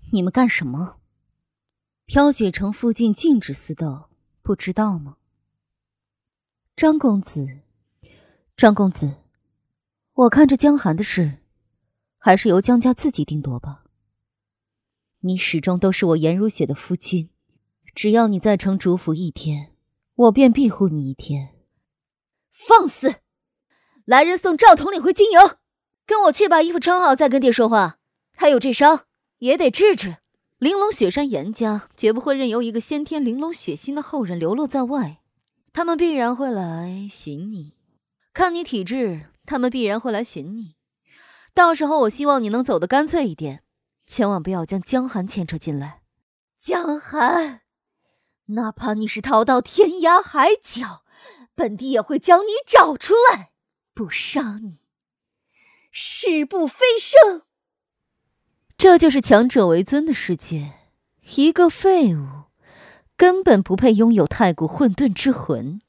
你们干什么？飘雪城附近禁止私斗，不知道吗？张公子，我看这江寒的事，还是由江家自己定夺吧。你始终都是我颜如雪的夫君，只要你在城主府一天，我便庇护你一天。 放肆！来人送赵统领回军营，跟我去把衣服穿好再跟爹说话。还有这伤也得治治。玲珑雪山严家绝不会任由一个先天玲珑血心的后人流落在外，他们必然会来寻你，看你体质，他们必然会来寻你。到时候我希望你能走得干脆一点，千万不要将江寒牵扯进来。江寒，哪怕你是逃到天涯海角，本帝也会将你找出来，不杀你，誓不飞升。这就是强者为尊的世界，一个废物根本不配拥有太古混沌之魂。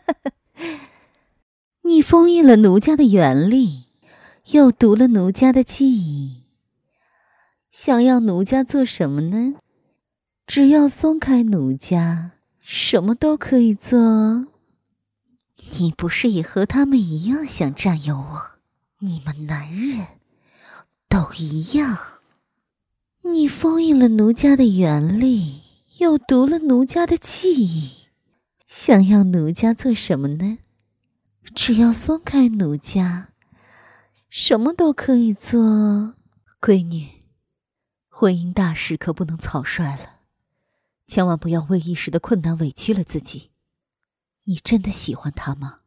你封印了奴家的元力，又读了奴家的记忆，想要奴家做什么呢？只要松开奴家，什么都可以做。你不是也和他们一样想占有我？你们男人都一样。你封印了奴家的元力，又读了奴家的记忆，想要奴家做什么呢？只要松开奴家，什么都可以做。闺女，婚姻大事可不能草率了，千万不要为一时的困难委屈了自己。你真的喜欢他吗？